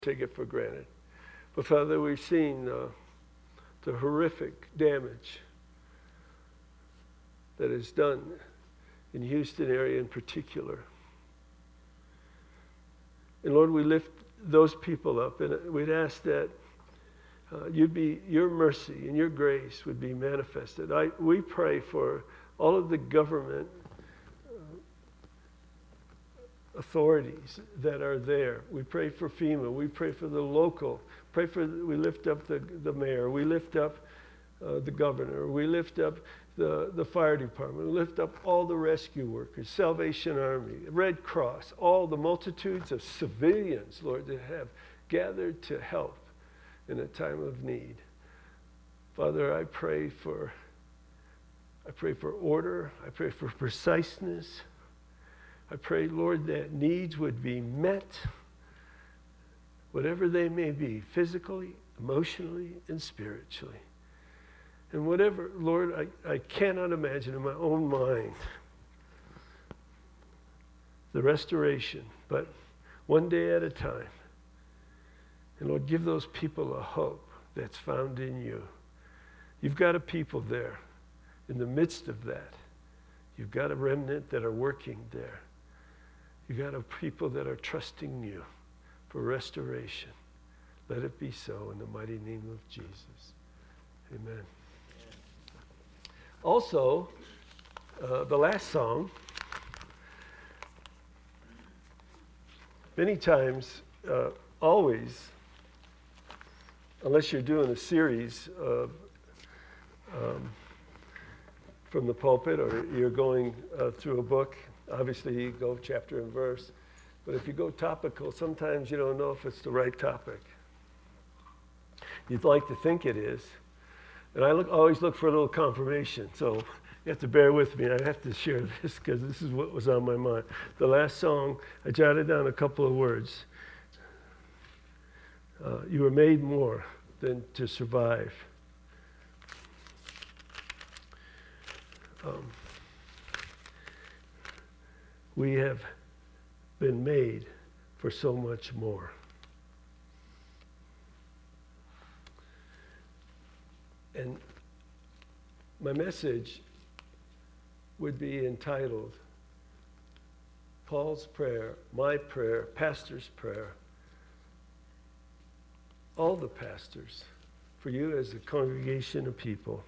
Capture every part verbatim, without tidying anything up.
take it for granted. But Father, we've seen uh, the horrific damage that is done in Houston area in particular. And Lord, we lift those people up, and we'd ask that uh, you'd be, your mercy and your grace would be manifested. I, we pray for all of the government authorities that are there. We pray for FEMA. We pray for the local. Pray for. We lift up the, the mayor. We lift up uh, the governor. We lift up the, the fire department. We lift up all the rescue workers, Salvation Army, Red Cross, all the multitudes of civilians, Lord, that have gathered to help in a time of need. Father, I pray for I pray for order. I pray for preciseness. I pray, Lord, that needs would be met, whatever they may be, physically, emotionally, and spiritually. And whatever, Lord, I, I cannot imagine in my own mind the restoration, but one day at a time. And Lord, give those people a hope that's found in you. You've got a people there in the midst of that. You've got a remnant that are working there. You got a people that are trusting you for restoration. Let it be so in the mighty name of Jesus. Amen. Also, uh, the last song, many times, uh, always, unless you're doing a series of um, from the pulpit or you're going uh, through a book, obviously, you go chapter and verse. But if you go topical, sometimes you don't know if it's the right topic. You'd like to think it is. And I look, always look for a little confirmation. So you have to bear with me. I have to share this because this is what was on my mind. The last song, I jotted down a couple of words. Uh, you were made more than to survive. Um, We have been made for so much more. And my message would be entitled, Paul's Prayer, My Prayer, Pastor's Prayer, all the pastors, for you as a congregation of people,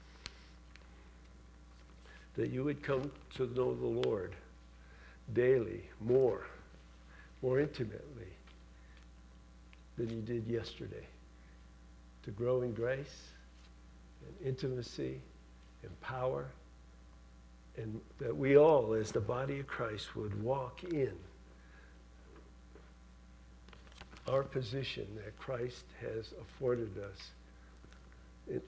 that you would come to know the Lord daily, more, more intimately than you did yesterday. To grow in grace and intimacy and power, and that we all, as the body of Christ, would walk in our position that Christ has afforded us in,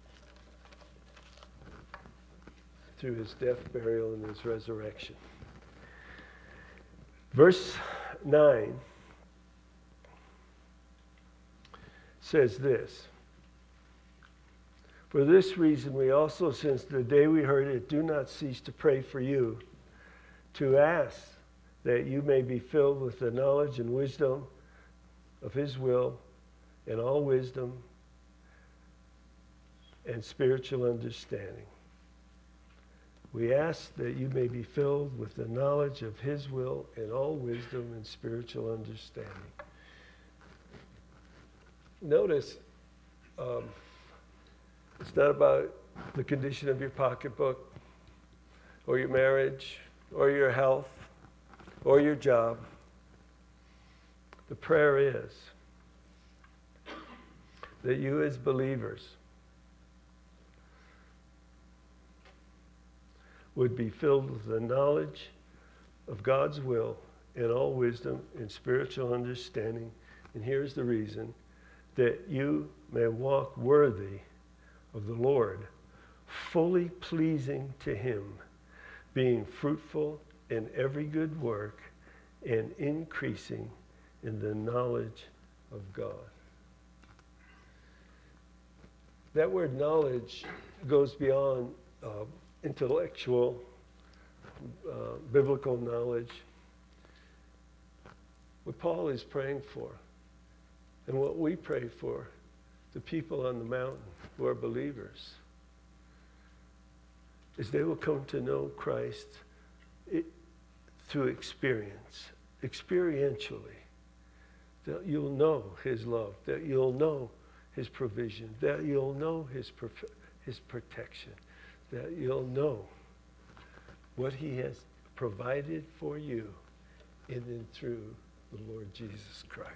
through his death, burial, and his resurrection. Verse nine says this, for this reason we also, since the day we heard it, do not cease to pray for you, to ask that you may be filled with the knowledge and wisdom of his will and all wisdom and spiritual understanding. We ask that you may be filled with the knowledge of his will and all wisdom and spiritual understanding. Notice, um, it's not about the condition of your pocketbook or your marriage or your health or your job. The prayer is that you as believers would be filled with the knowledge of God's will and all wisdom and spiritual understanding. And here's the reason, that you may walk worthy of the Lord, fully pleasing to him, being fruitful in every good work and increasing in the knowledge of God. That word knowledge goes beyond uh, intellectual, uh, biblical knowledge. What Paul is praying for And what we pray for, the people on the mountain who are believers, is they will come to know Christ it, through experience, experientially. That you'll know his love, that you'll know his provision, that you'll know his, prof- his protection, that you'll know what he has provided for you in and through the Lord Jesus Christ.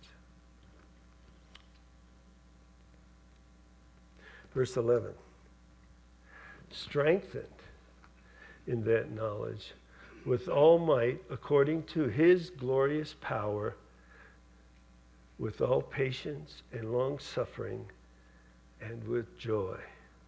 Verse eleven, strengthened in that knowledge with all might according to his glorious power, with all patience and long suffering, and with joy.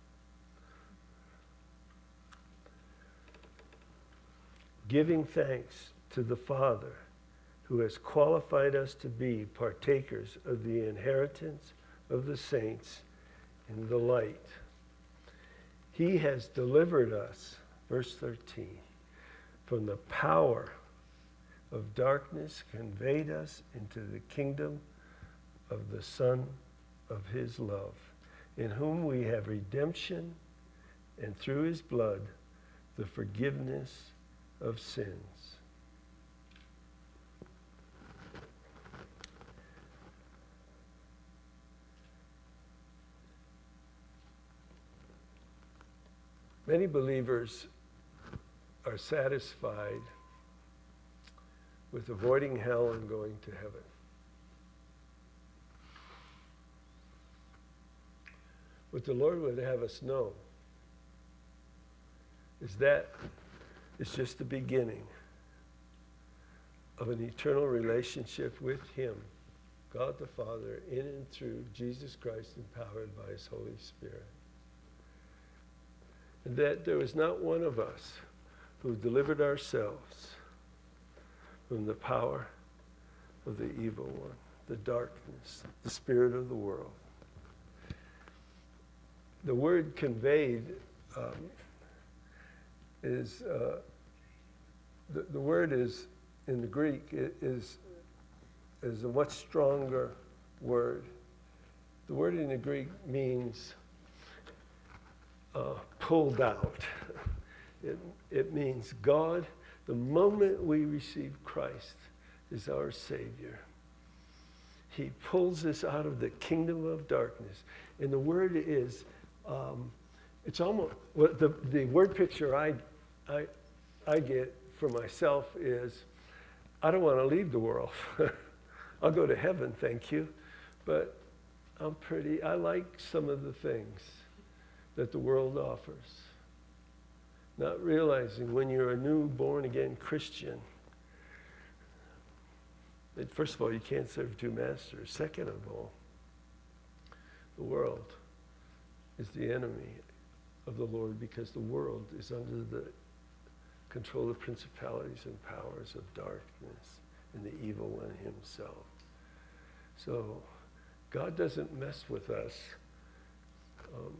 Giving thanks to the Father who has qualified us to be partakers of the inheritance of the saints in the light. He has delivered us, verse thirteen, from the power of darkness, conveyed us into the kingdom of the Son of his love, in whom we have redemption, and through his blood, the forgiveness of sins. Many believers are satisfied with avoiding hell and going to heaven. What the Lord would have us know is that it's just the beginning of an eternal relationship with him, God the Father, in and through Jesus Christ, empowered by his Holy Spirit. And that there was not one of us who delivered ourselves from the power of the evil one, the darkness, the spirit of the world. The word conveyed um, is, uh, the, the word is, in the Greek, is, is a much stronger word. The word in the Greek means uh, pulled out. It, it means God, the moment we receive Christ as our Savior, he pulls us out of the kingdom of darkness. And the word is, um, it's almost, well, the, the word picture I, I, I get for myself is, I don't want to leave the world. I'll go to heaven, thank you. But I'm pretty, I like some of the things that the world offers. Not realizing when you're a new born-again Christian, that first of all, you can't serve two masters. Second of all, the world is the enemy of the Lord, because the world is under the control of principalities and powers of darkness and the evil one himself. So God doesn't mess with us um,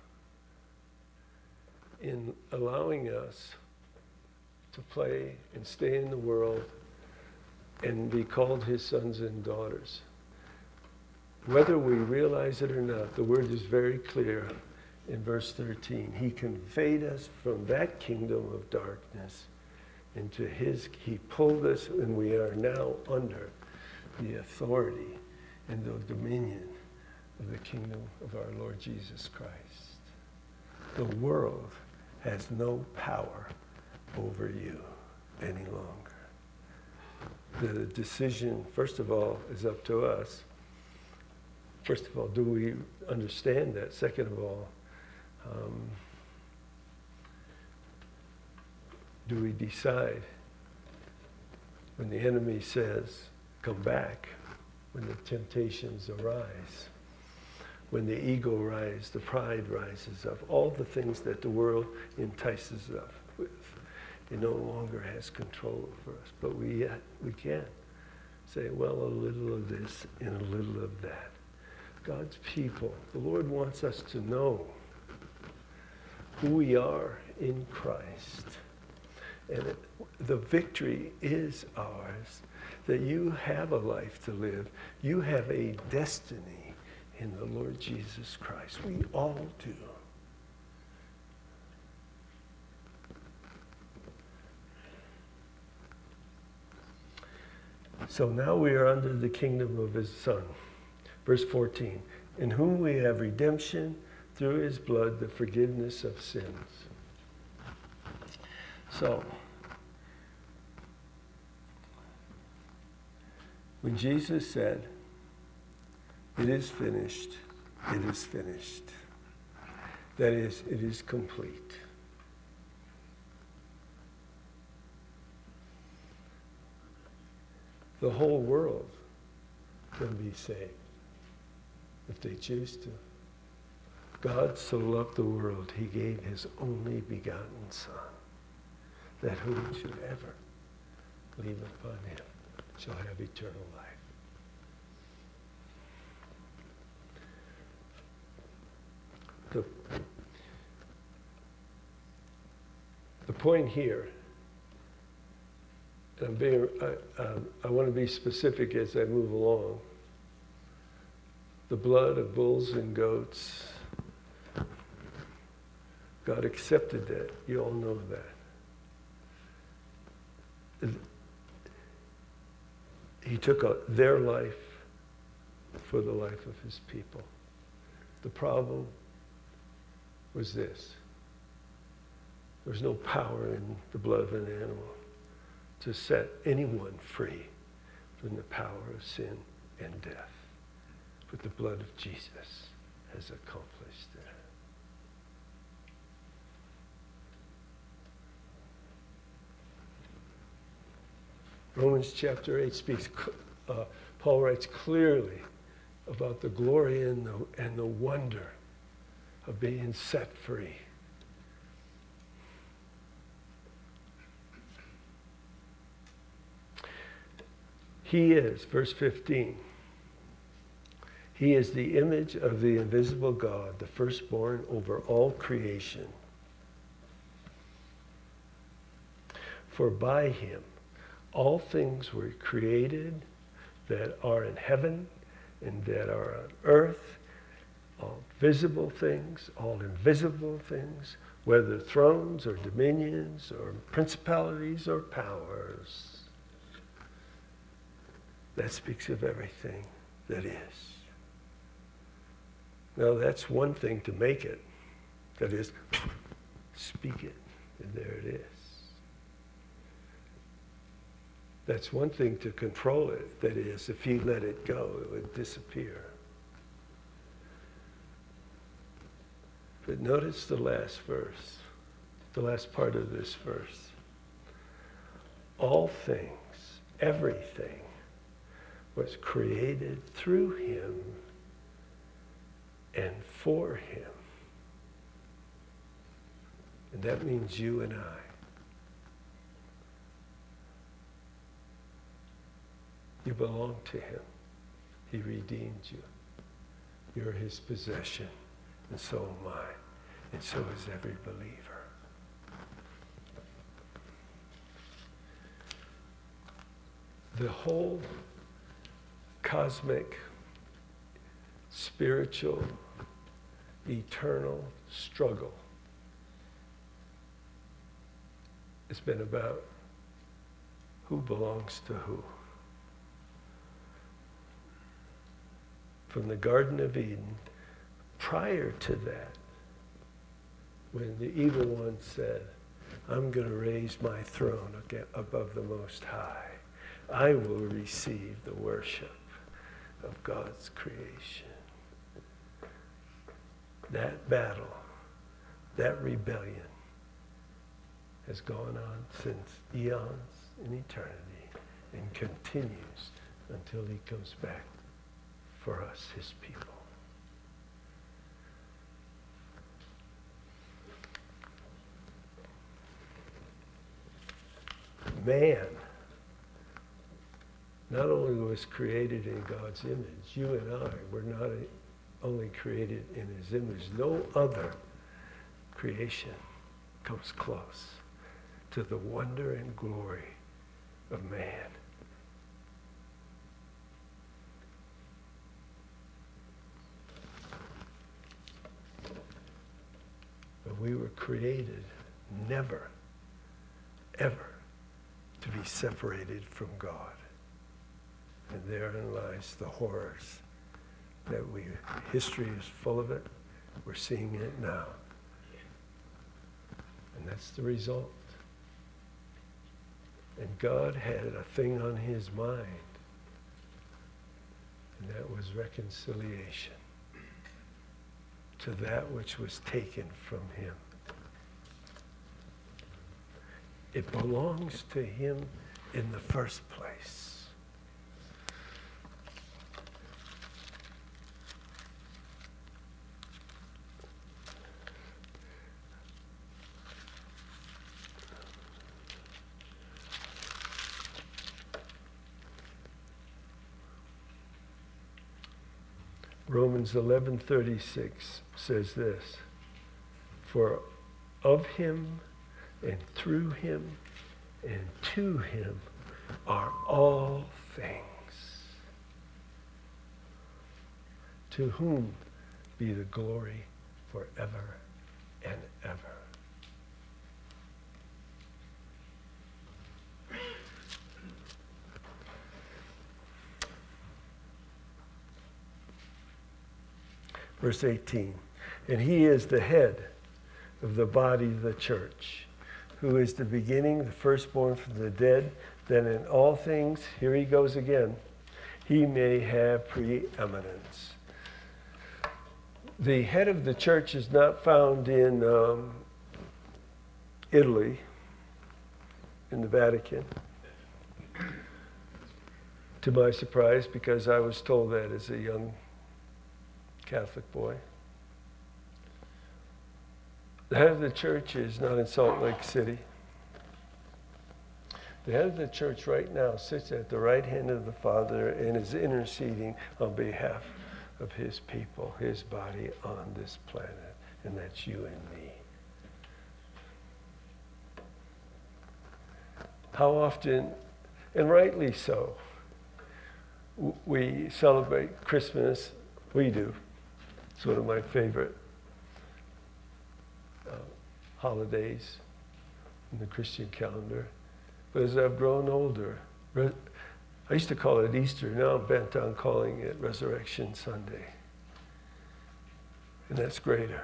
in allowing us to play and stay in the world and be called his sons and daughters. Whether we realize it or not, the word is very clear in verse thirteen. He conveyed us from that kingdom of darkness into his, he pulled us, and we are now under the authority and the dominion of the kingdom of our Lord Jesus Christ. The world has no power over you any longer. The decision, first of all, is up to us. First of all, do we understand that? Second of all, um, do we decide when the enemy says, come back, when the temptations arise, when the ego rises, the pride rises up, all the things that the world entices us with, it no longer has control over us. But we yet, we can say, well, a little of this and a little of that. God's people, the Lord wants us to know who we are in Christ. And it, the victory is ours. that you have a life to live. You have a destiny in the Lord Jesus Christ. We all do. So now we are under the kingdom of his Son. Verse fourteen, in whom we have redemption through his blood, the forgiveness of sins. So, when Jesus said, it is finished, it is finished. That is, it is complete. The whole world can be saved if they choose to. God so loved the world, he gave his only begotten Son, that who should ever believe upon him shall have eternal life. The, the point here, and I'm being, I, uh, I want to be specific as I move along. The blood of bulls and goats, God accepted that. You all know that. He took a, their life for the life of his people. The problem was this. There was no power in the blood of an animal to set anyone free from the power of sin and death. But the blood of Jesus has accomplished that. Romans chapter eight speaks, uh, Paul writes clearly about the glory and the, and the wonder of being set free. He is, verse fifteen, he is the image of the invisible God, the firstborn over all creation. For by him all things were created that are in heaven and that are on earth, all visible things, all invisible things, whether thrones or dominions or principalities or powers. That speaks of everything that is. Now that's one thing to make it. That is, speak it, and there it is. That's one thing to control it. That is, if you let it go, it would disappear. But notice the last verse, the last part of this verse. All things, everything, was created through him and for him. And that means you and I. You belong to him. He redeemed you. You're his possession, and so am I, and so is every believer. The whole cosmic, spiritual, eternal struggle has been about who belongs to who. From the Garden of Eden, prior to that, when the evil one said, I'm going to raise my throne above the Most High, I will receive the worship of God's creation. That battle, that rebellion has gone on since eons in eternity and continues until he comes back for us, his people. Man not only was created in God's image, you and I were not only created in his image. No other creation comes close to the wonder and glory of man. we were created never, ever to be separated from God. And therein lies the horrors that we, history is full of it. We're seeing it now. And that's the result. And God had a thing on his mind, and that was reconciliation to that which was taken from him. It belongs to him in the first place. Romans eleven thirty-six says this, for of him and through him and to him are all things, to whom be the glory forever and ever. Verse eighteen, and he is the head of the body of the church, who is the beginning, the firstborn from the dead, that in all things, here he goes again, he may have preeminence. The head of the church is not found in um, Italy, in the Vatican, to my surprise, because I was told that as a young Catholic boy. The head of the church is not in Salt Lake City. The head of the church right now sits at the right hand of the Father and is interceding on behalf of his people, his body on this planet, and that's you and me. How often, and rightly so, we celebrate Christmas. We do. It's one of my favorite uh, holidays in the Christian calendar. But as I've grown older, re- I used to call it Easter. Now I'm bent on calling it Resurrection Sunday. And that's greater.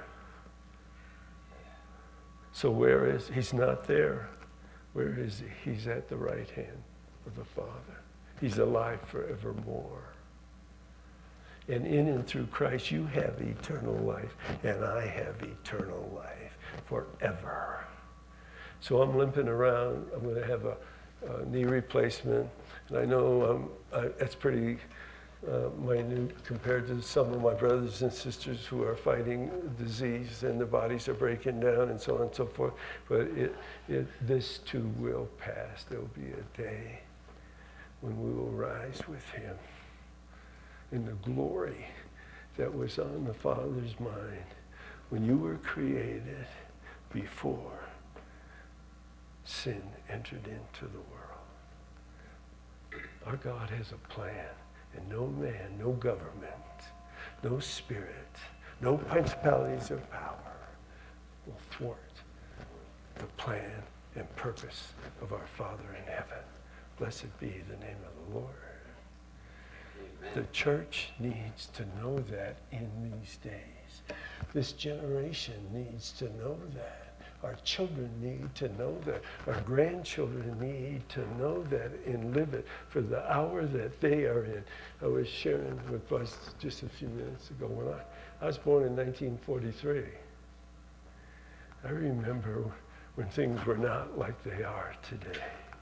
So where is, he's not there. Where is he? He's at the right hand of the Father. He's alive forevermore. And in and through Christ, you have eternal life, and I have eternal life forever. So I'm limping around. I'm going to have a, a knee replacement, and I know um, I, that's pretty uh, minute compared to some of my brothers and sisters who are fighting disease, and their bodies are breaking down, and so on and so forth. But it, it, this too will pass. There will be a day when we will rise with him in the glory that was on the Father's mind when you were created before sin entered into the world. Our God has a plan, and no man, no government, no spirit, no principalities or power will thwart the plan and purpose of our Father in heaven. Blessed be the name of the Lord. The church needs to know that in these days. This generation needs to know that. Our children need to know that. Our grandchildren need to know that and live it for the hour that they are in. I was sharing with Buzz just a few minutes ago. When I, I was born in nineteen forty-three. I remember when things were not like they are today.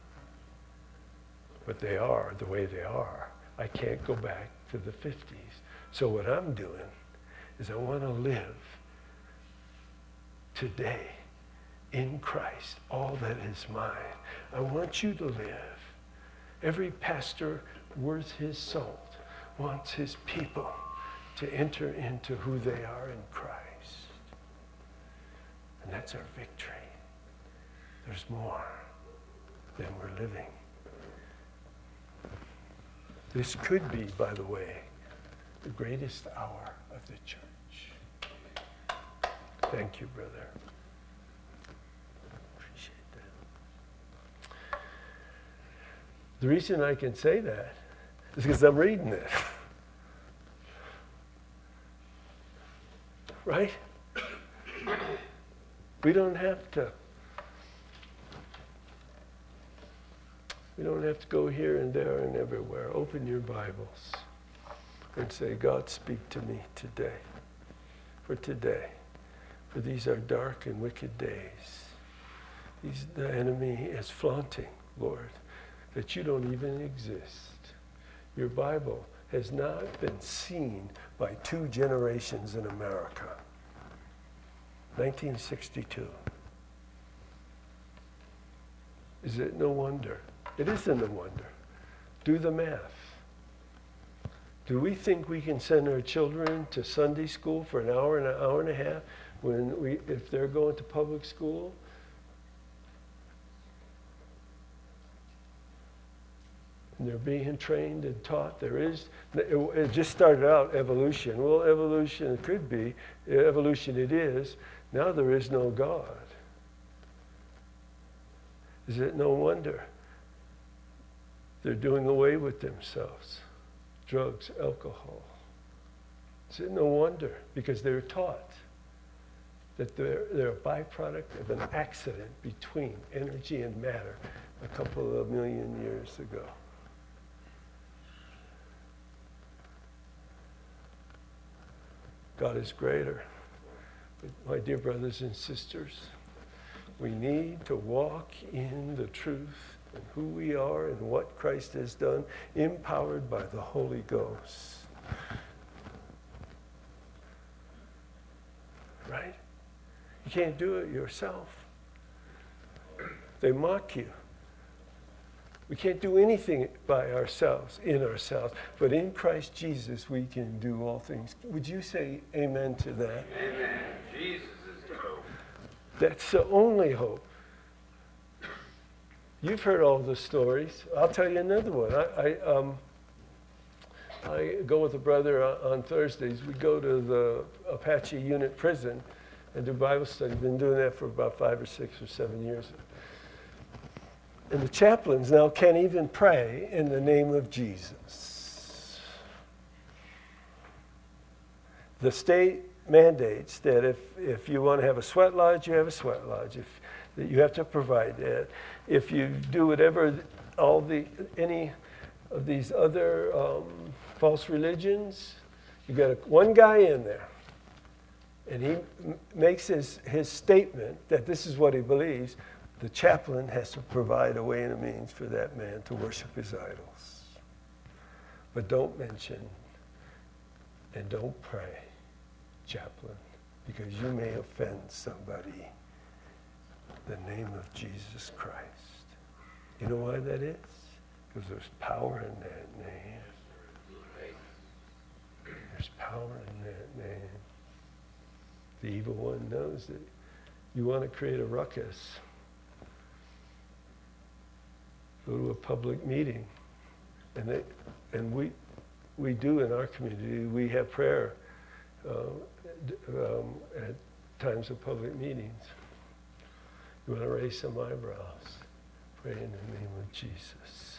But they are the way they are. I can't go back to the fifties. So what I'm doing is I want to live today in Christ, all that is mine. I want you to live. Every pastor worth his salt wants his people to enter into who they are in Christ. And that's our victory. There's more than we're living. This could be, by the way, the greatest hour of the church. Thank you, brother. The reason I can say that is because I'm reading it. Right? We don't have to. We don't have to go here and there and everywhere. Open your Bibles and say, God, speak to me today. For today. For these are dark and wicked days. These, the enemy is flaunting, Lord, that you don't even exist. Your Bible has not been seen by two generations in America. nineteen sixty-two. Is it no wonder? It isn't a wonder. Do the math. Do we think we can send our children to Sunday school for an hour and an hour and a half when we, if they're going to public school? And they're being trained and taught. There is, it, it just started out evolution. Well, evolution it could be, evolution it is. Now there is no God. Is it no wonder they're doing away with themselves? Drugs, alcohol. Is it no wonder? Because they're taught that they're, they're a byproduct of an accident between energy and matter a couple of million years ago. God is greater. But my dear brothers and sisters, we need to walk in the truth and who we are and what Christ has done, empowered by the Holy Ghost. Right? You can't do it yourself. They mock you. We can't do anything by ourselves, in ourselves. But in Christ Jesus, we can do all things. Would you say amen to that? Amen. Jesus is the hope. That's the only hope. You've heard all the stories. I'll tell you another one. I, I, um, I go with a brother on, on Thursdays. We go to the Apache Unit Prison and do Bible study. Been doing that for about five or six or seven years. And the chaplains now can't even pray in the name of Jesus. The state mandates that if, if you want to have a sweat lodge, you have a sweat lodge. If that you have to provide that. If you do whatever all the any of these other um, false religions, you got a, one guy in there, and he m- makes his his statement that this is what he believes. The chaplain has to provide a way and a means for that man to worship his idols. But don't mention and don't pray, chaplain, because you may offend somebody. The name of Jesus Christ. You know why that is? Because there's power in that name. There's power in that name. The evil one knows that you want to create a ruckus. Go to a public meeting. And they, and we we do in our community, we have prayer uh, um, at times of public meetings. You want to raise some eyebrows. Pray in the name of Jesus.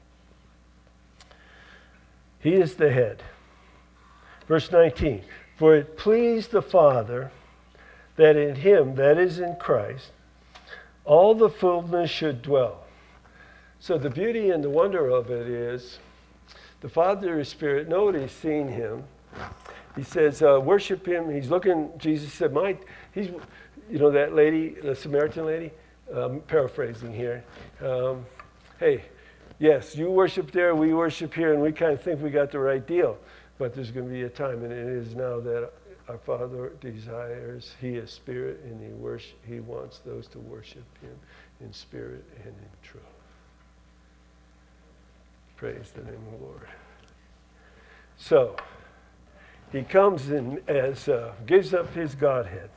He is the head. Verse nineteen. For it pleased the Father that in him, that is in Christ, all the fullness should dwell. So the beauty and the wonder of it is the Father is Spirit. Nobody's seen him. He says, uh, worship him. He's looking, Jesus said, my, he's, you know, that lady, the Samaritan lady, um, paraphrasing here. Um, hey, yes, you worship there, we worship here, and we kind of think we got the right deal. But there's going to be a time, and it is now, that our Father desires, he is Spirit, and he worship, he wants those to worship him in spirit and in truth. Praise the name of the Lord. So, he comes in as, uh, gives up his Godhead.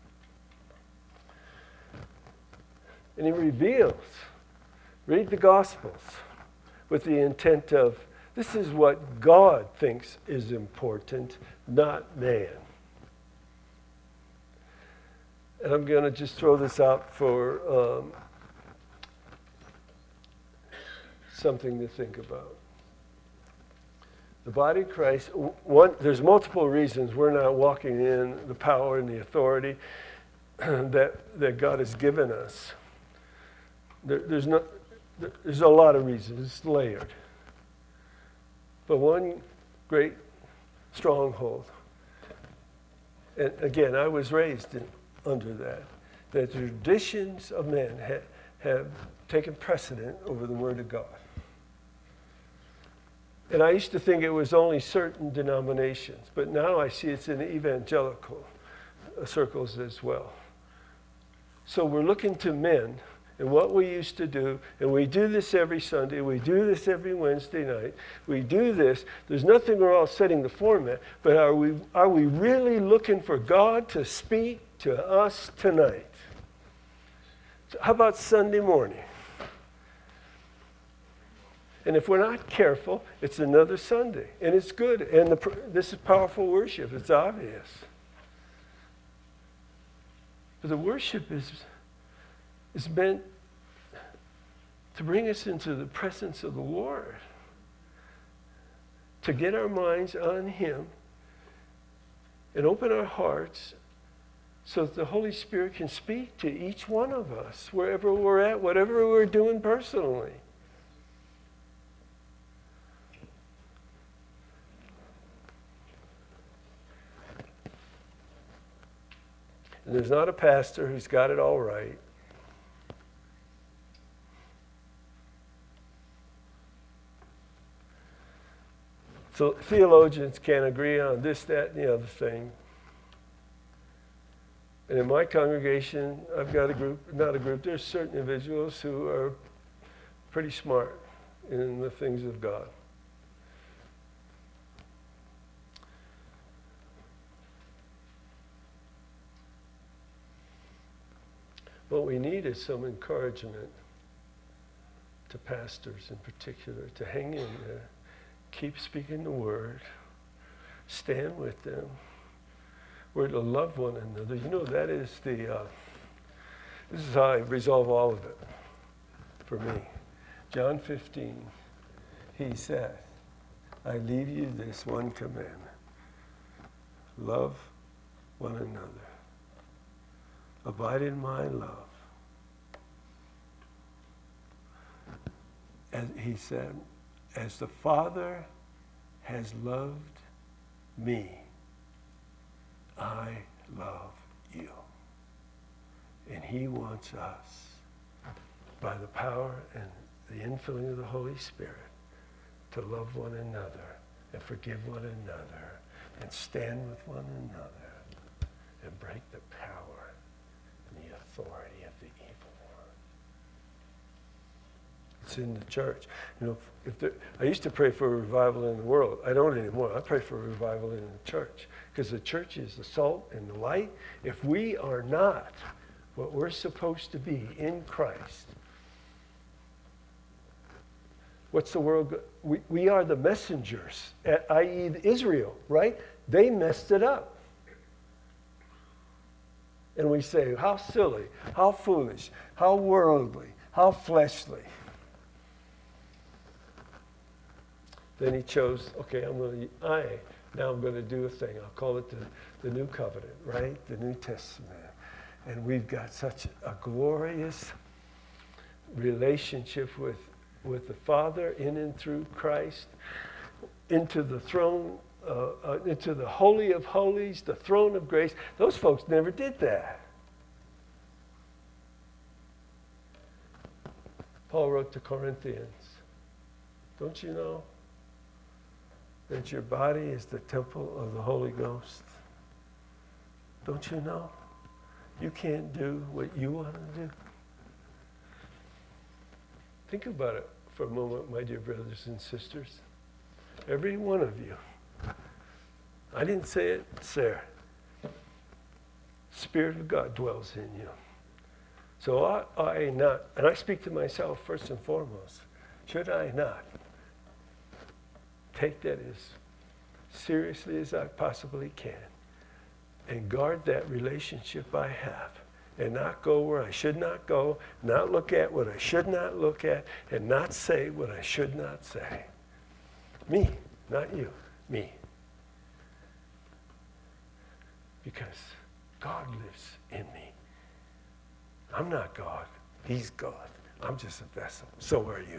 And he reveals, read the Gospels, with the intent of, this is what God thinks is important, not man. And I'm going to just throw this out for um, something to think about. The body of Christ, one, there's multiple reasons we're not walking in the power and the authority that, that God has given us. There, there's, no, there's a lot of reasons. It's layered. But one great stronghold, and again, I was raised in, under that, that the traditions of men ha, have taken precedent over the Word of God. And I used to think it was only certain denominations, but now I see it's in evangelical circles as well. So we're looking to men and what we used to do, and we do this every Sunday, we do this every Wednesday night, we do this. There's nothing wrong setting the format, but are we, are we really looking for God to speak to us tonight? So how about Sunday morning? And if we're not careful, it's another Sunday. And it's good. And the, this is powerful worship. It's obvious. But the worship is, is meant to bring us into the presence of the Lord. To get our minds on Him and open our hearts so that the Holy Spirit can speak to each one of us, wherever we're at, whatever we're doing personally. And there's not a pastor who's got it all right. So theologians can't agree on this, that, and the other thing. And in my congregation, I've got a group, not a group, there's certain individuals who are pretty smart in the things of God. What we need is some encouragement to pastors in particular to hang in there, keep speaking the word, stand with them. We're to love one another. You know, that is the, uh, this is how I resolve all of it for me. John fifteen, he said, I leave you this one commandment. Love one another. Abide in my love. As he said, as the Father has loved me, I love you. And he wants us, by the power and the infilling of the Holy Spirit, to love one another and forgive one another and stand with one another and break the power and the authority of the evil one. It's in the church. You know, if there, I used to pray for a revival in the world. I don't anymore. I pray for a revival in the church because the church is the salt and the light. If we are not what we're supposed to be in Christ, what's the world? Go- we, we are the messengers, that is Israel, right? They messed it up. And we say, how silly, how foolish, how worldly, how fleshly. Then he chose, okay, I'm going to, I, now I'm going to do a thing. I'll call it the, the New Covenant, right? The New Testament. And we've got such a glorious relationship with, with the Father in and through Christ, into the throne, uh, uh, into the Holy of Holies, the throne of grace. Those folks never did that. Paul wrote to Corinthians, don't you know that your body is the temple of the Holy Ghost? Don't you know? You can't do what you want to do. Think about it for a moment, my dear brothers and sisters. Every one of you. I didn't say it, Sarah. Spirit of God dwells in you. So I, I not, and I speak to myself first and foremost, should I not take that as seriously as I possibly can and guard that relationship I have and not go where I should not go, not look at what I should not look at, and not say what I should not say. Me, not you, me. Because God lives in me. I'm not God. He's God. I'm just a vessel. So are you.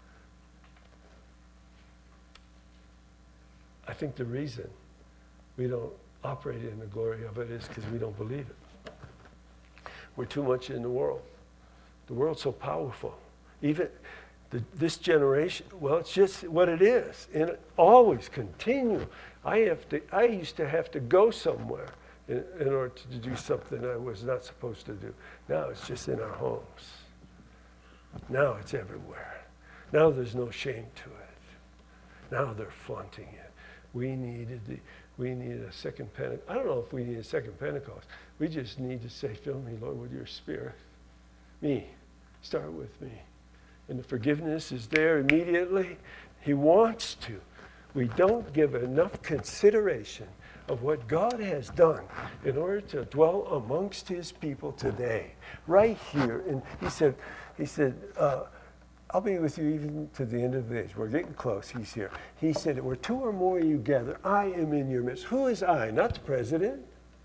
I think the reason we don't operate in the glory of it is because we don't believe it. We're too much in the world. The world's so powerful. Even the, this generation, well, it's just what it is. And it always continue. I have to. I used to have to go somewhere in, in order to do something I was not supposed to do. Now it's just in our homes. Now it's everywhere. Now there's no shame to it. Now they're flaunting it. We needed the, we needed a second Pentecost. I don't know if we need a second Pentecost. We just need to say, fill me, Lord, with your Spirit. Me. Start with me. And the forgiveness is there immediately. He wants to. We don't give enough consideration of what God has done in order to dwell amongst his people today. Right here. And he said, he said, uh, I'll be with you even to the end of the age. We're getting close. He's here. He said, where two or more you gather, I am in your midst. Who is I? Not the president.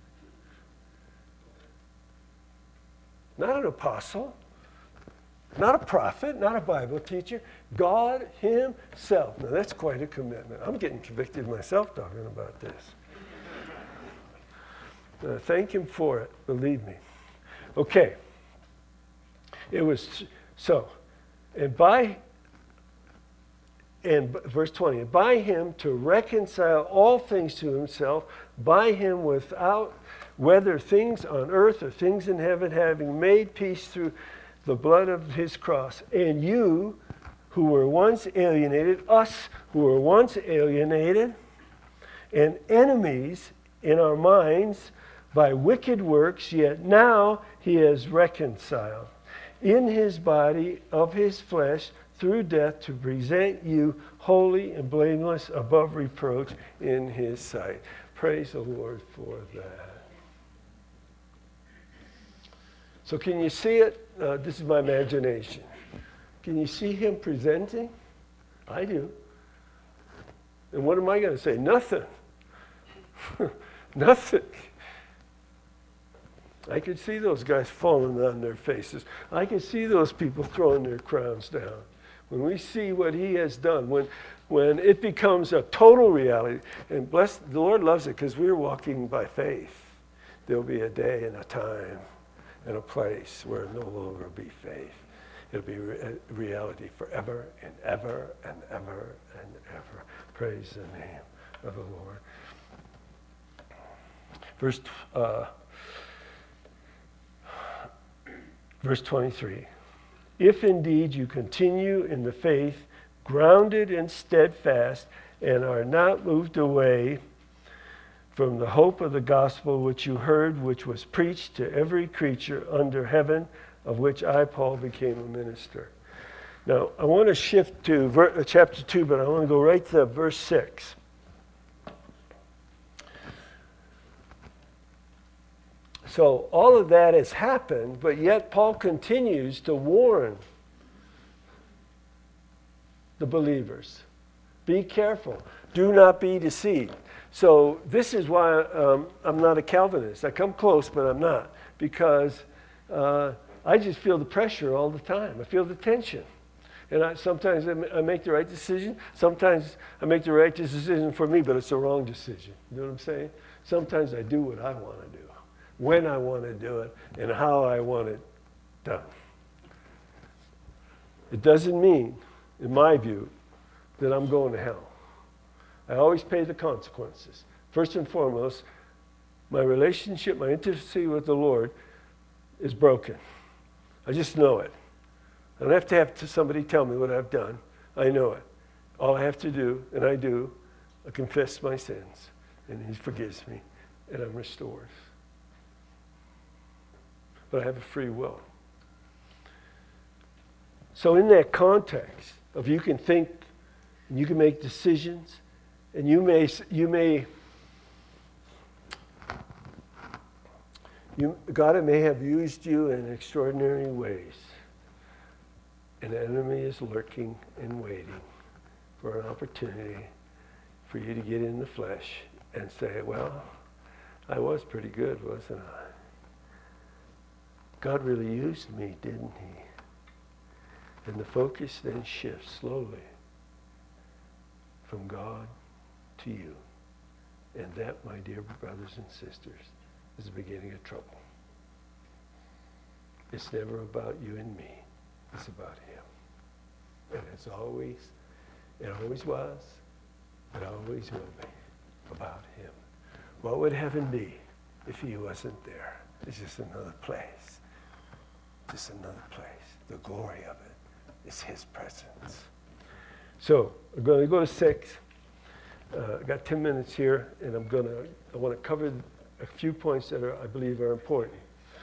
Not an apostle. Not a prophet. Not a Bible teacher. God himself. Now that's quite a commitment. I'm getting convicted myself talking about this. Uh, thank him for it. Believe me. Okay. It was so. And by, and verse twenty, and by him to reconcile all things to himself, by him without, whether things on earth or things in heaven, having made peace through the blood of his cross. And you, who were once alienated, us who were once alienated, and enemies in our minds by wicked works, yet now he has reconciled in his body of his flesh through death to present you holy and blameless above reproach in his sight. Praise the Lord for that. So can you see it? Uh, this is my imagination. Can you see him presenting? I do. And what am I going to say? Nothing. Nothing. I could see those guys falling on their faces. I could see those people throwing their crowns down. When we see what he has done, when, when it becomes a total reality, and bless, the Lord loves it because we're walking by faith. There'll be a day and a time and a place where it'll no longer be faith. It'll be re- reality forever and ever and ever and ever. Praise the name of the Lord. Verse uh, Verse twenty-three, if indeed you continue in the faith, grounded and steadfast, and are not moved away from the hope of the gospel which you heard, which was preached to every creature under heaven, of which I, Paul, became a minister. Now, I want to shift to ver- chapter two, but I want to go right to verse six. So all of that has happened, but yet Paul continues to warn the believers. Be careful. Do not be deceived. So this is why um, I'm not a Calvinist. I come close, but I'm not. Because uh, I just feel the pressure all the time. I feel the tension. And I, sometimes I make the right decision. Sometimes I make the right decision for me, but it's the wrong decision. You know what I'm saying? Sometimes I do what I want to do, when I want to do it, and how I want it done. It doesn't mean, in my view, that I'm going to hell. I always pay the consequences. First and foremost, my relationship, my intimacy with the Lord is broken. I just know it. I don't have to have somebody tell me what I've done. I know it. All I have to do, and I do, I confess my sins, and he forgives me, and I'm restored. But I have a free will. So in that context of you can think, and you can make decisions, and you may you may You, God may have used you in extraordinary ways. An enemy is lurking and waiting for an opportunity for you to get in the flesh and say, well, I was pretty good, wasn't I? God really used me, didn't he? And the focus then shifts slowly from God to you. And that, my dear brothers and sisters, is the beginning of trouble. It's never about you and me. It's about him. And it's always, it always was, it always will be about him. What would heaven be if he wasn't there? It's just another place. Just another place. The glory of it is his presence. So, I'm going to go to six. Uh, I got ten minutes here, and I'm going to, I want to cover a few points that are, I believe are important.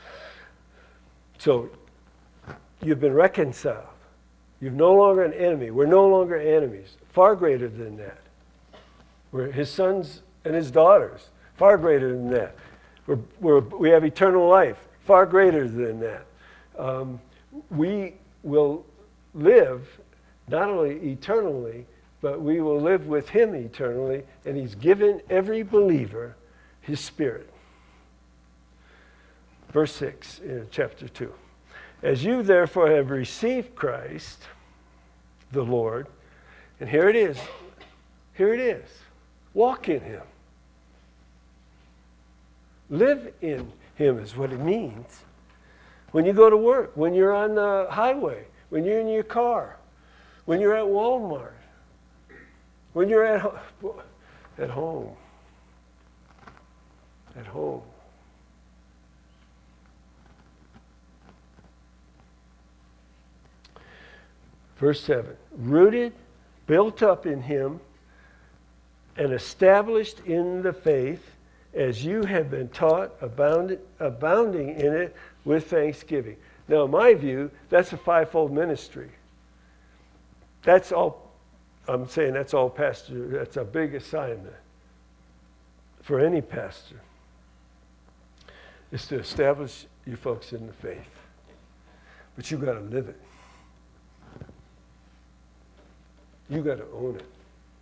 So, you've been reconciled. You're no longer an enemy. We're no longer enemies. Far greater than that. We're his sons and his daughters. Far greater than that. We're, we're, we have eternal life. Far greater than that. Um, we will live not only eternally, but we will live with him eternally, and he's given every believer his spirit. Verse six in chapter two. As you therefore have received Christ, the Lord, and here it is, here it is, walk in him. Live in him is what it means. When you go to work, when you're on the highway, when you're in your car, when you're at Walmart, when you're at, ho- at home, at home. Verse seven, rooted, built up in him, and established in the faith, as you have been taught, abound, abounding in it with thanksgiving. Now, in my view, that's a fivefold ministry. That's all, I'm saying that's all pastor, that's a big assignment for any pastor, is to establish you folks in the faith. But you got to live it. You got to own it.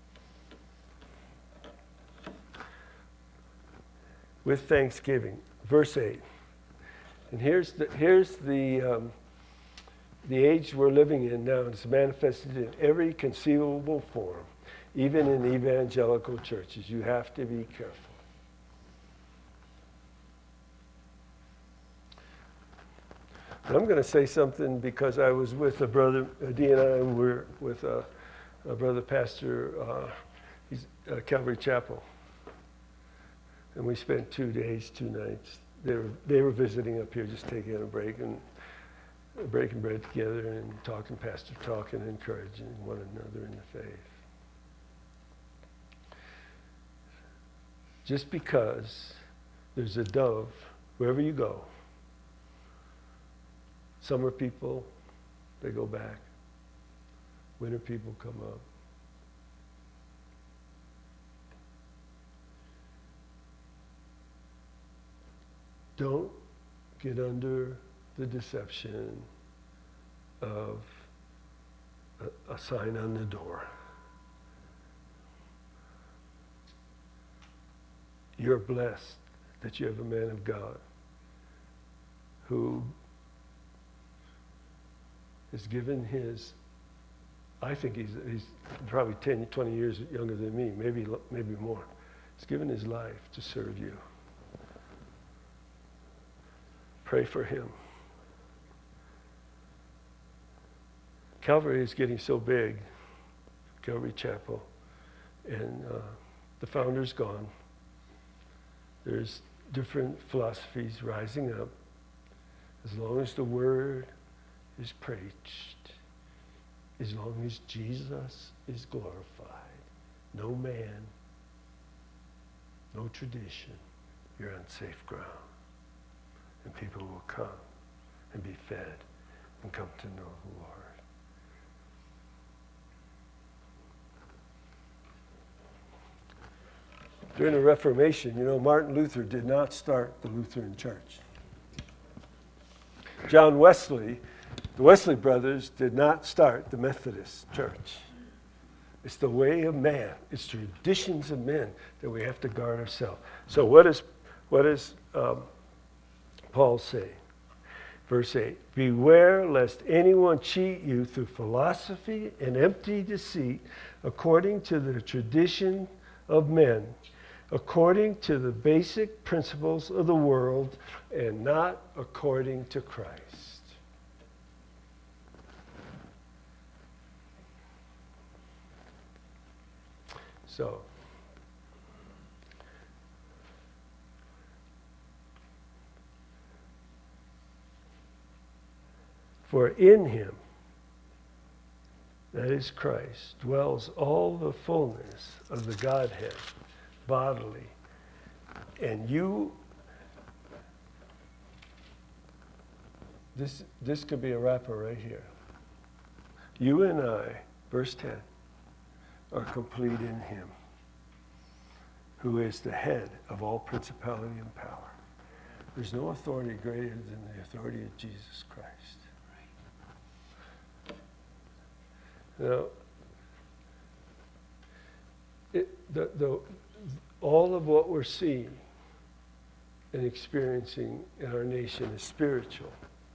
With thanksgiving. Verse eight. And here's the, here's the, um, the age we're living in now. It's manifested in every conceivable form, even in evangelical churches. You have to be careful. And I'm going to say something because I was with a brother, Dee and I, and we're with a, a brother pastor, uh, he's at Calvary Chapel. And we spent two days, two nights. They were they were visiting up here, just taking a break and breaking bread together and talking pastor talk and encouraging one another in the faith. Just because there's a dove wherever you go, summer people, they go back. Winter people come up. Don't get under the deception of a, a sign on the door. You're blessed that you have a man of God who has given his, I think he's, he's probably ten, twenty years younger than me, maybe, maybe more. He's given his life to serve you. Pray for him. Calvary is getting so big, Calvary Chapel, and uh, the founder's gone. There's different philosophies rising up. As long as the word is preached, as long as Jesus is glorified, no man, no tradition, you're on safe ground. And people will come and be fed and come to know the Lord. During the Reformation, you know, Martin Luther did not start the Lutheran Church. John Wesley, the Wesley brothers did not start the Methodist Church. It's the way of man. It's traditions of men that we have to guard ourselves. So what is what does um, Paul say? Verse eight, beware lest anyone cheat you through philosophy and empty deceit, according to the tradition of men, according to the basic principles of the world, and not according to Christ. So, for in him, that is Christ, dwells all the fullness of the Godhead bodily. And you, this, this could be a wrapper right here. You and I, verse ten, are complete in him, who is the head of all principality and power. There's no authority greater than the authority of Jesus Christ. Now, it, the, the, all of what we're seeing and experiencing in our nation is spiritual.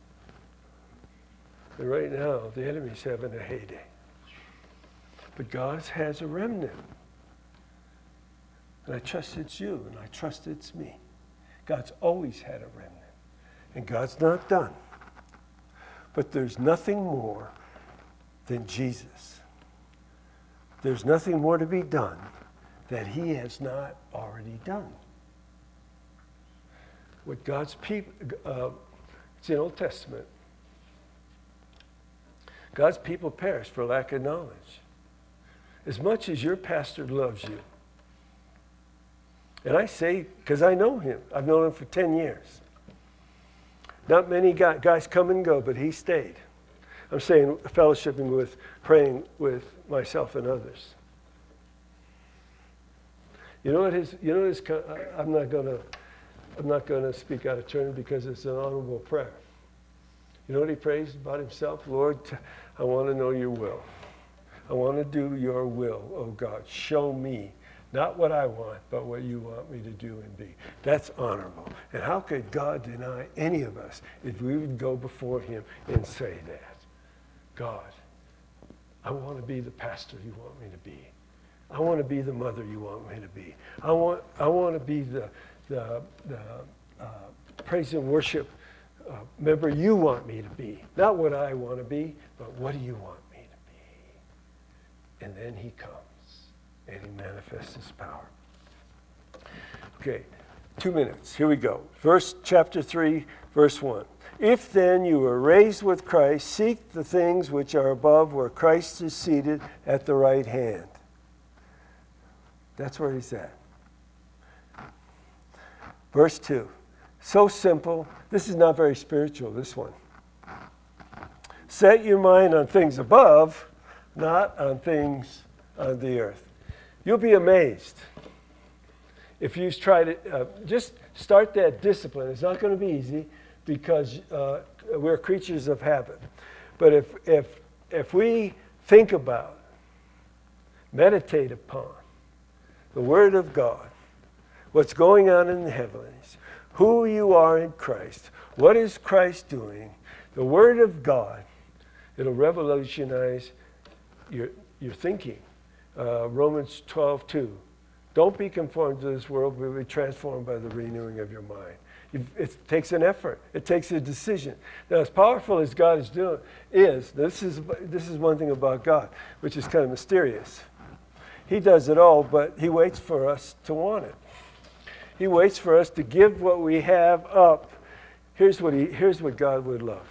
And right now, the enemy's having a heyday. But God has a remnant. And I trust it's you, and I trust it's me. God's always had a remnant. And God's not done. But there's nothing more than Jesus. There's nothing more to be done that he has not already done. What God's people, uh, it's in Old Testament. God's people perish for lack of knowledge. As much as your pastor loves you, and I say, because I know him. I've known him for ten years. Not many guys come and go, but he stayed. I'm saying fellowshipping with, praying with myself and others. You know what his, you know his, I'm not gonna, I'm not gonna speak out of turn because it's an honorable prayer. You know what he prays about himself? Lord, I want to know your will. I want to do your will, oh God. Show me, not what I want, but what you want me to do and be. That's honorable. And how could God deny any of us if we would go before him and say that? God, I want to be the pastor you want me to be. I want to be the mother you want me to be. I want, I want to be the, the, the uh, praise and worship uh, member you want me to be. Not what I want to be, but what do you want me to be? And then he comes and he manifests his power. Okay, two minutes. Here we go. Verse chapter three, verse one. If then you were raised with Christ, seek the things which are above, where Christ is seated at the right hand. That's where he's at. Verse two. So simple. This is not very spiritual, this one. Set your mind on things above, not on things on the earth. You'll be amazed if you try to uh, just start that discipline. It's not going to be easy because uh, we're creatures of habit. But if if if we think about, meditate upon the Word of God, what's going on in the heavens, who you are in Christ, what is Christ doing, the Word of God, it'll revolutionize your your thinking. Uh, Romans twelve two. Don't be conformed to this world, but be transformed by the renewing of your mind. It takes an effort. It takes a decision. Now, as powerful as God is doing, is this is this is one thing about God, which is kind of mysterious. He does it all, but he waits for us to want it. He waits for us to give what we have up. Here's what he. Here's what God would love.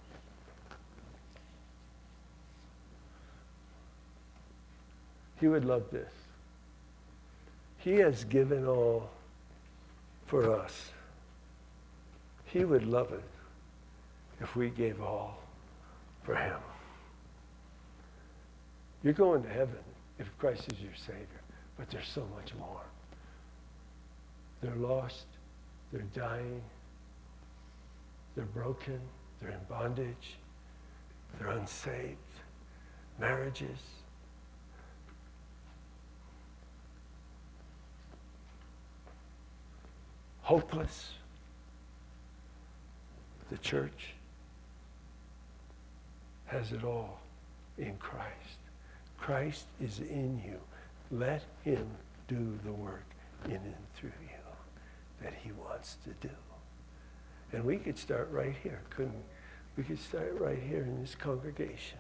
He would love this. He has given all for us. He would love it if we gave all for him. You're going to heaven if Christ is your Savior, but there's so much more. They're lost, they're dying, they're broken, They're in bondage. They're unsaved. Marriages. Hopeless. The church has it all in Christ. Christ is in you. Let him do the work in and through you that he wants to do. And we could start right here, couldn't we? We could start right here in this congregation.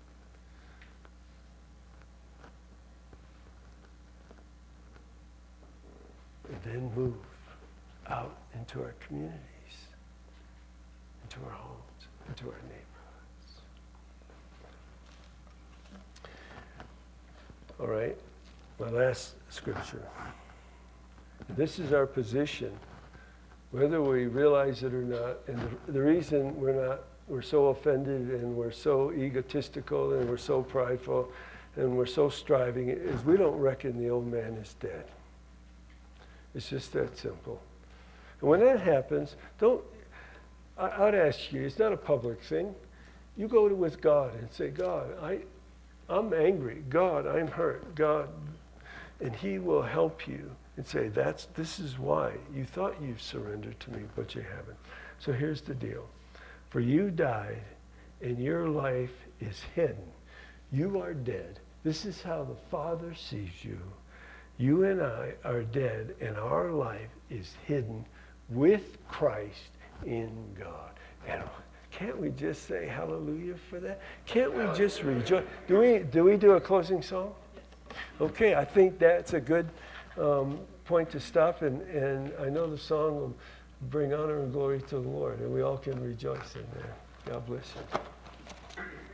And then move out into our communities, into our homes, into our neighborhoods. All right, my last scripture. This is our position, whether we realize it or not. And the, the reason we're not, we're so offended and we're so egotistical and we're so prideful and we're so striving is we don't reckon the old man is dead. It's just that simple. And when that happens, don't, I, I'd ask you, it's not a public thing. You go to with God and say, God, I, I'm angry. God, I'm hurt. God, and he will help you and say, that's, this is why. You thought you surrendered to me, but you haven't. So here's the deal. For you died, and your life is hidden. You are dead. This is how the Father sees you. You and I are dead, and our life is hidden with Christ in God. And can't we just say hallelujah for that? Can't we just rejoice? Do we, do we do a closing song? Okay, I think that's a good um, point to stop, and, and I know the song will bring honor and glory to the Lord, and we all can rejoice in there. God bless you.